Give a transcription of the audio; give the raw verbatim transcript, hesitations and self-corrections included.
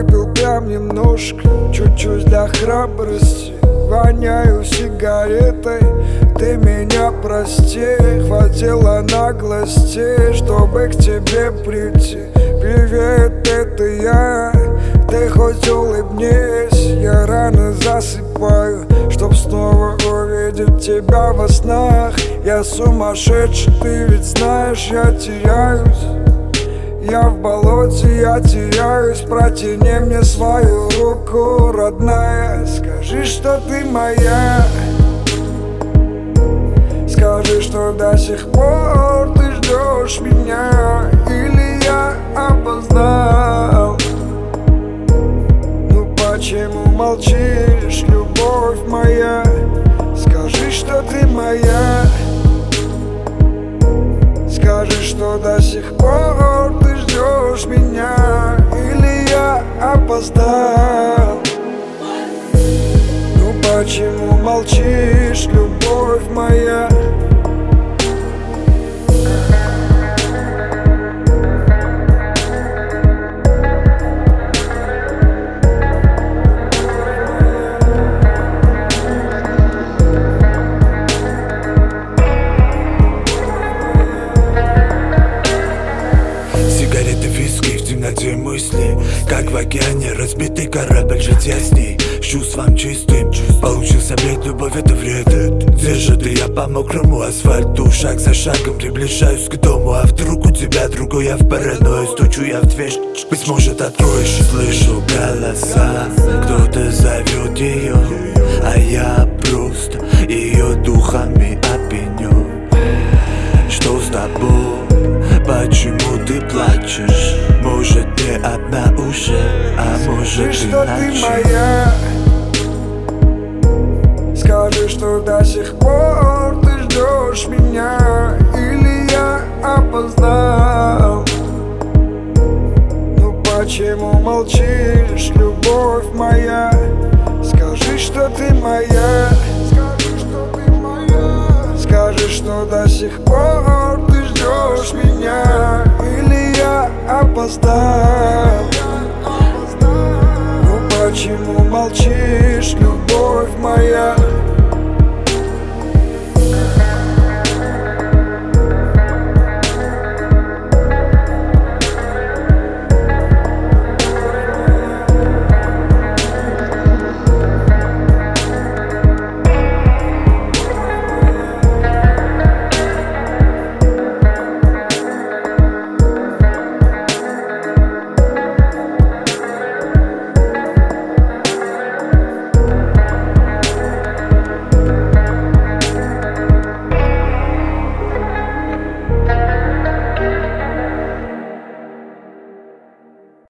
выпил прям немножко, чуть-чуть для храбрости. Воняю сигаретой, ты меня прости. Хватило наглости, чтобы к тебе прийти. Привет, это я, ты хоть улыбнись. Я рано засыпаю, чтоб снова увидеть тебя во снах. Я сумасшедший, ты ведь знаешь, я теряюсь. Я в болоте, я теряюсь. Протяни мне свою руку, родная. Скажи, что ты моя. Скажи, что до сих пор ты ждешь меня. Или я опоздал. Ну почему молчишь, любовь моя? Скажи, что ты моя. Скажи, что до сих пор ты ждешь меня. Или я опоздал. Ну почему молчишь, любовь моя? Мысли, как в океане разбитый корабль, жить я с ней с чувством чистым. Получился бред, любовь это вред. Где же ты, я по мокрому асфальту, шаг за шагом приближаюсь к дому. А вдруг у тебя другой, я в паранойи. Стучу я в дверь, быть может откроешь. Слышу голоса, кто-то зовет ее, а я просто ее духами опьянен. Что с тобой? Почему ты плачешь? Может, ты одна уже, а может, скажи, иначе. что ты моя. Скажи, что до сих пор ты ждешь меня. Или я опоздал. Ну почему молчишь, любовь моя? Скажи, что ты моя. Скажи, что ты моя. Скажи, что до сих пор ты ждешь меня. Или я опоздал. Ну почему молчишь, любовь моя?